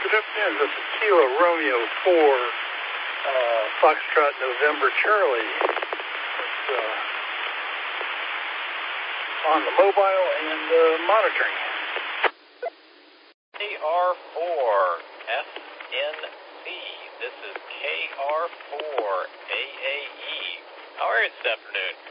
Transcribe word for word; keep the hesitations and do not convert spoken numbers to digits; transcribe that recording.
Good afternoon. This is Kilo Romeo four, uh, Foxtrot November Charlie. It's uh, on the mobile and uh, monitoring. K R four S N C. This is K R four A A E. How are you this afternoon?